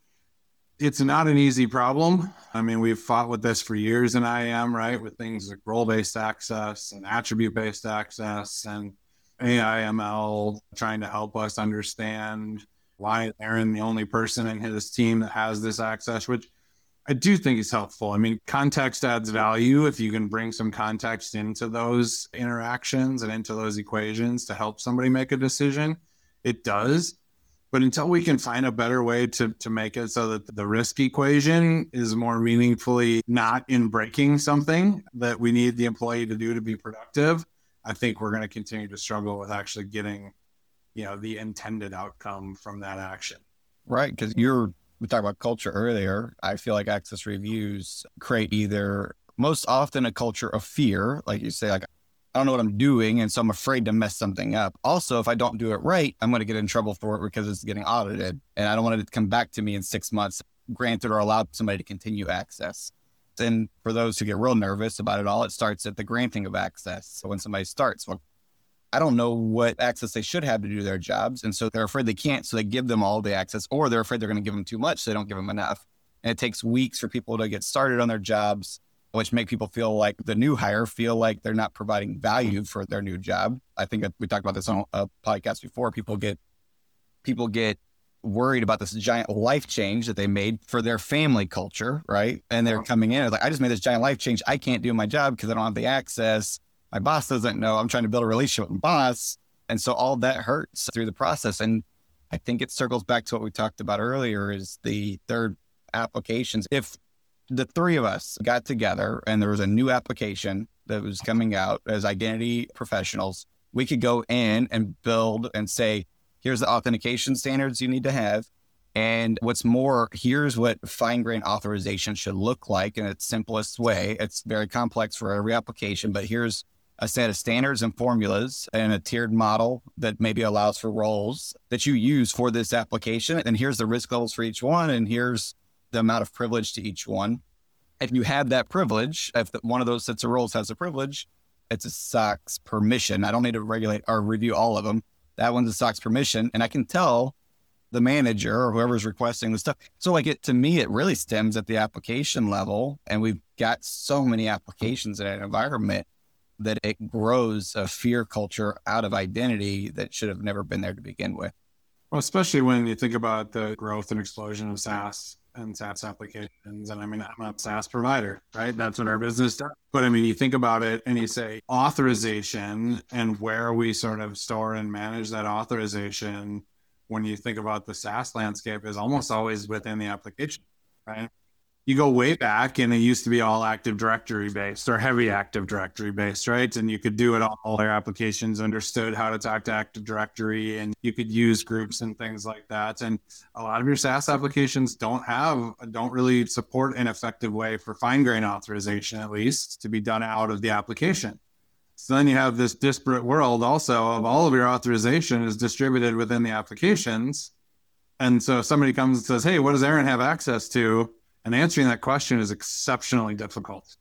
it's not an easy problem. I mean, we've fought with this for years in I A M, right? With things like role-based access and attribute-based access and A I M L trying to help us understand why is Aaron the only person in his team that has this access, which I do think is helpful. I mean, context adds value if you can bring some context into those interactions and into those equations to help somebody make a decision. It does. But until we can find a better way to, to make it so that the risk equation is more meaningfully not in breaking something that we need the employee to do to be productive, I think we're going to continue to struggle with actually getting, you know, the intended outcome from that action. Right. Because you're, we talked about culture earlier. I feel like access reviews create either most often a culture of fear, like you say, like, I don't know what I'm doing, and so I'm afraid to mess something up. Also, if I don't do it right, I'm going to get in trouble for it because it's getting audited, and I don't want it to come back to me in six months, granted or allowed somebody to continue access. And for those who get real nervous about it all, it starts at the granting of access. So when somebody starts, well, I don't know what access they should have to do their jobs, and so they're afraid they can't, so they give them all the access, or they're afraid they're going to give them too much, so they don't give them enough. And it takes weeks for people to get started on their jobs, which make people feel like the new hire feel like they're not providing value for their new job. I think that we talked about this on a podcast before. People get people get worried about this giant life change that they made for their family culture, right? And they're coming in, it's like, I just made this giant life change. I can't do my job because I don't have the access. My boss doesn't know. I'm trying to build a relationship with my boss. And so all that hurts through the process. And I think it circles back to what we talked about earlier is the third applications. If the three of us got together and there was a new application that was coming out as identity professionals, we could go in and build and say, here's the authentication standards you need to have. And what's more, here's what fine-grained authorization should look like in its simplest way. It's very complex for every application, but here's a set of standards and formulas and a tiered model that maybe allows for roles that you use for this application. And here's the risk levels for each one. And here's the amount of privilege to each one. If you have that privilege, if the, one of those sets of roles has a privilege, it's a S O X permission. I don't need to regulate or review all of them. That one's a S O X permission. And I can tell the manager or whoever's requesting the stuff. So like it, to me, it really stems at the application level. And we've got so many applications in an environment that it grows a fear culture out of identity that should have never been there to begin with. Well, especially when you think about the growth and explosion of SaaS and SaaS applications. And I mean, I'm a SaaS provider, right? That's what our business does. But I mean, you think about it and you say authorization and where we sort of store and manage that authorization when you think about the SaaS landscape is almost always within the application, right? You go way back and it used to be all Active Directory based or heavy Active Directory based, right? And you could do it all. All their applications understood how to talk to Active Directory and you could use groups and things like that. And a lot of your SaaS applications don't have, don't really support an effective way for fine-grained authorization, at least, to be done out of the application. So then you have this disparate world also of all of your authorization is distributed within the applications. And so if somebody comes and says, hey, what does Aaron have access to? And answering that question is exceptionally difficult.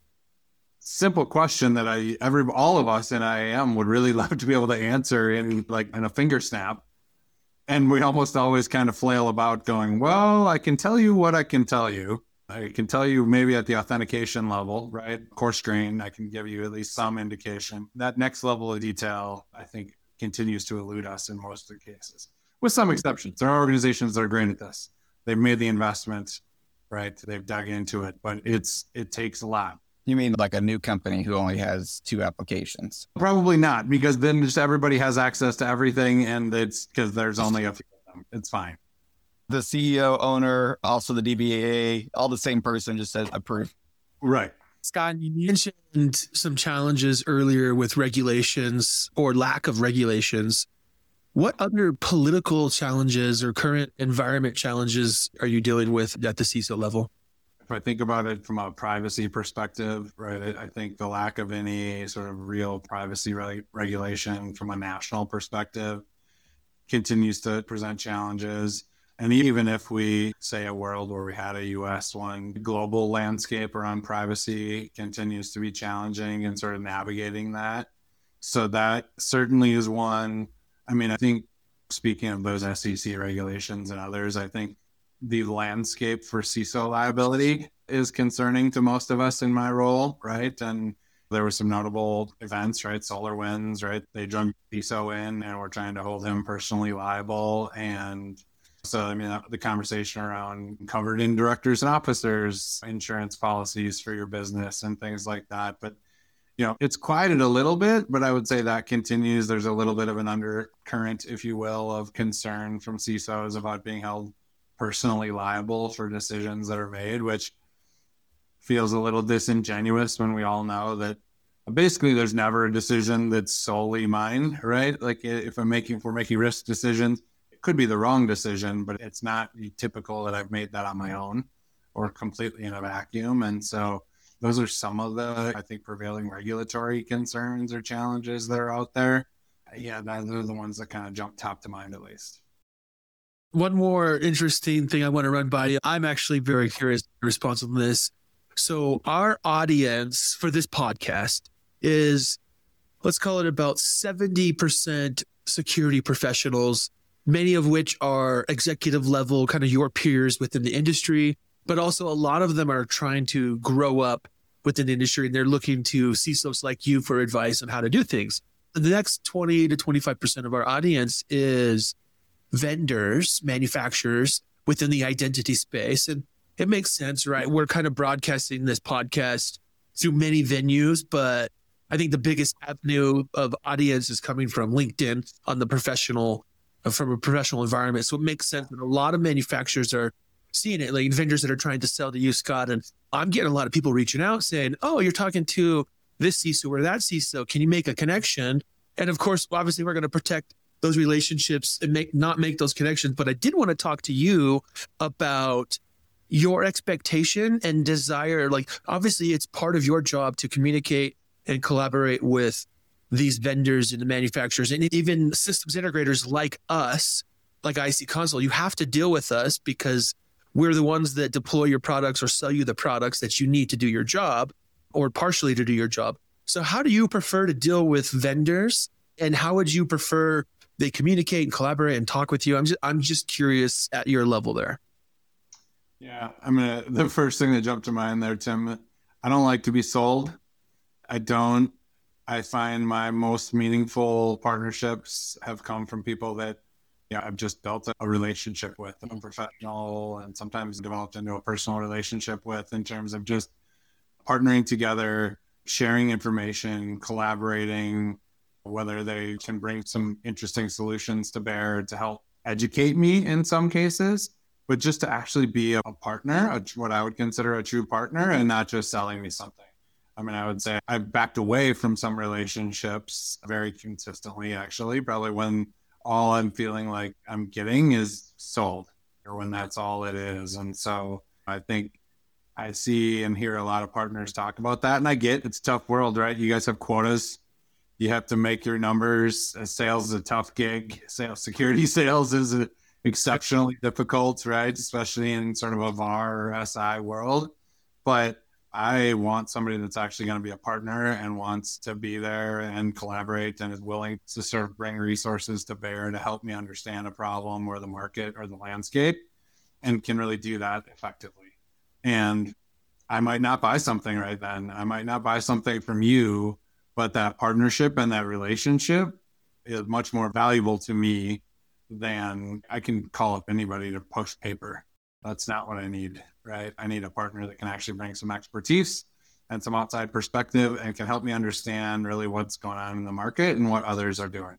Simple question that I, every, all of us in I A M would really love to be able to answer in like in a finger snap. And we almost always kind of flail about going, well, I can tell you what I can tell you. I can tell you maybe at the authentication level, right? Coarse grain, I can give you at least some indication. That next level of detail, I think, continues to elude us in most of the cases, with some exceptions. There are organizations that are great at this. They've made the investment, right? They've dug into it, but it's it takes a lot. You mean like a new company who only has two applications? Probably not, because then just everybody has access to everything, and it's because there's only a few of them. It's fine. The C E O, owner, also the D B A, all the same person just says approve. Right. Scott, you mentioned some challenges earlier with regulations or lack of regulations. What other political challenges or current environment challenges are you dealing with at the C I S O level? If I think about it from a privacy perspective, right, I think the lack of any sort of real privacy re- regulation from a national perspective continues to present challenges. And even if we say a world where we had a U S one, global landscape around privacy continues to be challenging and sort of navigating that. So that certainly is one. I mean, I think speaking of those S E C regulations and others, I think the landscape for C I S O liability is concerning to most of us in my role, right? And there were some notable events, right? SolarWinds, right? They jumped C I S O in and we're trying to hold him personally liable. And so, I mean, the conversation around covered in directors and officers, insurance policies for your business and things like that. But, you know, it's quieted a little bit, but I would say that continues. There's a little bit of an undercurrent, if you will, of concern from C I S Os about being held personally liable for decisions that are made, which feels a little disingenuous when we all know that basically there's never a decision that's solely mine, right? Like if I'm making, if we're making risk decisions, could be the wrong decision, but it's not typical that I've made that on my own or completely in a vacuum. And so those are some of the, I think, prevailing regulatory concerns or challenges that are out there. Yeah, those are the ones that kind of jump top to mind, at least. One more interesting thing I want to run by you. I'm actually very curious in response to this. So our audience for this podcast is, let's call it about seventy percent security professionals, many of which are executive level, kind of your peers within the industry, but also a lot of them are trying to grow up within the industry and they're looking to C I S Os like you for advice on how to do things. The next twenty to twenty-five percent of our audience is vendors, manufacturers within the identity space. And it makes sense, right? We're kind of broadcasting this podcast through many venues, but I think the biggest avenue of audience is coming from LinkedIn on the professional from a professional environment. So it makes sense that a lot of manufacturers are seeing it, like vendors that are trying to sell to you, Scott. And I'm getting a lot of people reaching out saying, oh, you're talking to this C I S O or that C I S O. Can you make a connection? And of course, obviously, we're going to protect those relationships and make not make those connections. But I did want to talk to you about your expectation and desire. Like, obviously, it's part of your job to communicate and collaborate with these vendors and the manufacturers and even systems integrators like us, like I C Console. You have to deal with us because we're the ones that deploy your products or sell you the products that you need to do your job or partially to do your job. So how do you prefer to deal with vendors and how would you prefer they communicate and collaborate and talk with you? I'm just, I'm just curious at your level there. Yeah, I mean, the first thing that jumped to mind there, Tim, I don't like to be sold. I don't. I find my most meaningful partnerships have come from people that, yeah, I've just built a relationship with, a professional and sometimes developed into a personal relationship with in terms of just partnering together, sharing information, collaborating, whether they can bring some interesting solutions to bear to help educate me in some cases, but just to actually be a partner, a, what I would consider a true partner and not just selling me something. I mean, I would say I've backed away from some relationships very consistently, actually, probably when all I'm feeling like I'm getting is sold or when that's all it is. And so I think I see and hear a lot of partners talk about that. And I get it's a tough world, right? You guys have quotas. You have to make your numbers. Sales is a tough gig. Sales, security sales is a, exceptionally difficult, right? Especially in sort of a V A R or S I world. But I want somebody that's actually going to be a partner and wants to be there and collaborate and is willing to sort of bring resources to bear to help me understand a problem or the market or the landscape and can really do that effectively. And I might not buy something right then. I might not buy something from you, but that partnership and that relationship is much more valuable to me than I can call up anybody to push paper. That's not what I need, right? I need a partner that can actually bring some expertise and some outside perspective and can help me understand really what's going on in the market and what others are doing.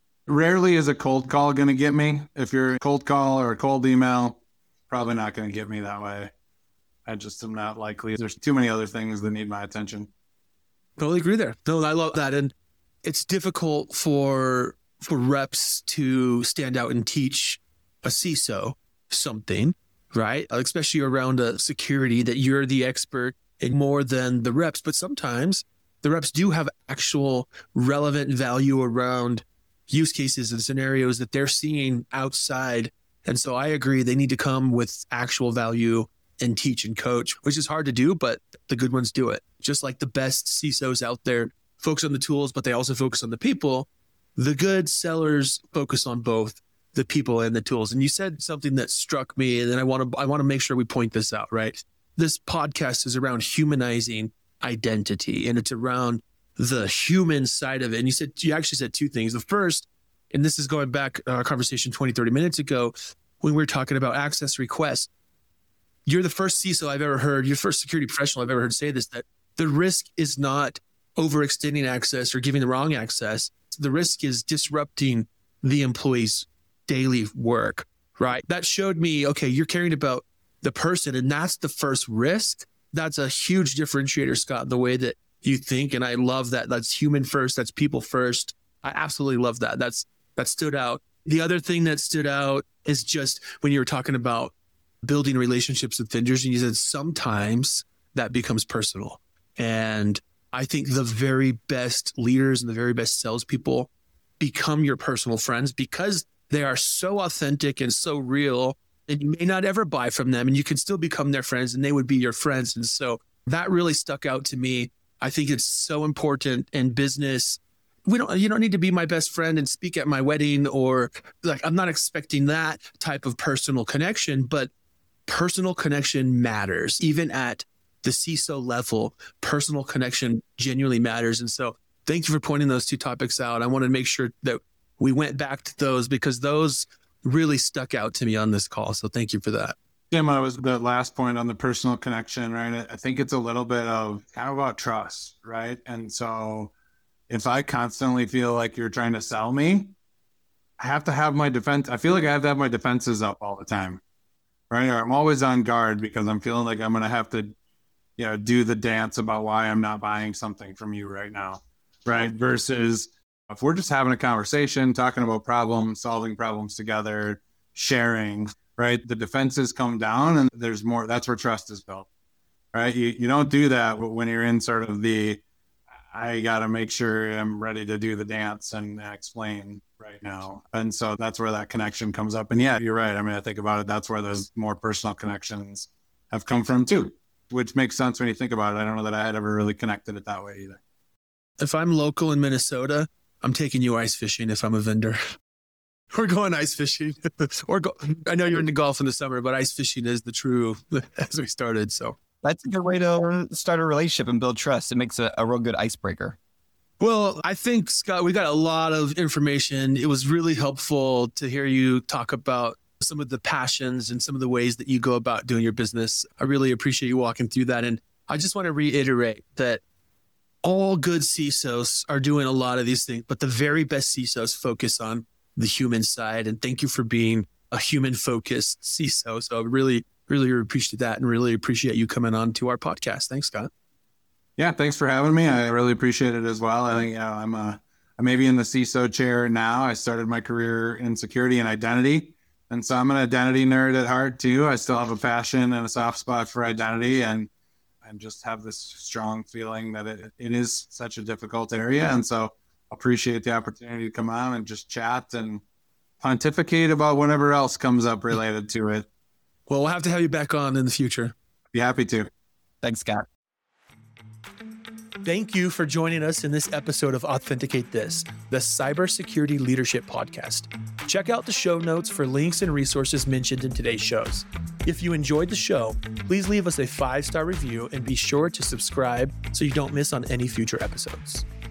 Rarely is a cold call going to get me. If you're a cold call or a cold email, probably not going to get me that way. I just am not likely. There's too many other things that need my attention. Totally agree there. No, I love that. And it's difficult for for reps to stand out and teach a C I S O something, right? Especially around a security that you're the expert in more than the reps. But sometimes the reps do have actual relevant value around use cases and scenarios that they're seeing outside. And so I agree, they need to come with actual value and teach and coach, which is hard to do, but the good ones do it. Just like the best C I S Os out there focus on the tools, but they also focus on the people. The good sellers focus on both the people and the tools. And you said something that struck me, and then I want to I want to make sure we point this out, right? This podcast is around humanizing identity, and it's around the human side of it. And you said you actually said two things. The first, and this is going back our conversation twenty, thirty minutes ago when we were talking about access requests. You're the first C I S O I've ever heard, you're the first security professional I've ever heard say this, that the risk is not overextending access or giving the wrong access. The risk is disrupting the employee's daily work, right? That showed me, okay, you're caring about the person, and that's the first risk. That's a huge differentiator, Scott, the way that you think. And I love that. That's human first. That's people first. I absolutely love that. That's that stood out. The other thing that stood out is just when you were talking about building relationships with vendors, and you said sometimes that becomes personal. And I think the very best leaders and the very best salespeople become your personal friends because they are so authentic and so real, and you may not ever buy from them, and you can still become their friends, and they would be your friends. And so that really stuck out to me. I think it's so important in business. We don't, you don't need to be my best friend and speak at my wedding, or like, I'm not expecting that type of personal connection, but personal connection matters. Even at the C I S O level, personal connection genuinely matters. And so thank you for pointing those two topics out. I wanted to make sure that we went back to those because those really stuck out to me on this call. So thank you for that. Tim, I was the last point on the personal connection, right? I think it's a little bit of kind of about trust, right? And so if I constantly feel like you're trying to sell me, I have to have my defense. I feel like I have to have my defenses up all the time, right? Or I'm always on guard because I'm feeling like I'm going to have to, you know, do the dance about why I'm not buying something from you right now, right? Versus if we're just having a conversation, talking about problems, solving problems together, sharing, right? The defenses come down and there's more, that's where trust is built, right? You, you don't do that when you're in sort of the, I got to make sure I'm ready to do the dance and explain right now. And so that's where that connection comes up. And yeah, you're right. I mean, I think about it. That's where those more personal connections have come from too, which makes sense when you think about it. I don't know that I had ever really connected it that way either. If I'm local in Minnesota, I'm taking you ice fishing if I'm a vendor. We're going ice fishing. or go, I know you're into golf in the summer, but ice fishing is the true as we started. So that's a good way to start a relationship and build trust. It makes a, a real good icebreaker. Well, I think, Scott, we got a lot of information. It was really helpful to hear you talk about some of the passions and some of the ways that you go about doing your business. I really appreciate you walking through that. And I just want to reiterate that all good C I S Os are doing a lot of these things, but the very best C I S Os focus on the human side. And thank you for being a human-focused C I S O. So I really, really appreciate that and really appreciate you coming on to our podcast. Thanks, Scott. Yeah, thanks for having me. I really appreciate it as well. I think you know, I'm a, I'm maybe in the C I S O chair now. I started my career in security and identity. And so I'm an identity nerd at heart too. I still have a passion and a soft spot for identity. And I just have this strong feeling that it, it is such a difficult area. And so appreciate the opportunity to come on and just chat and pontificate about whatever else comes up related to it. Well, we'll have to have you back on in the future. Be happy to. Thanks, Scott. Thank you for joining us in this episode of Authenticate This, the Cybersecurity Leadership Podcast. Check out the show notes for links and resources mentioned in today's shows. If you enjoyed the show, please leave us a five-star review and be sure to subscribe so you don't miss on any future episodes.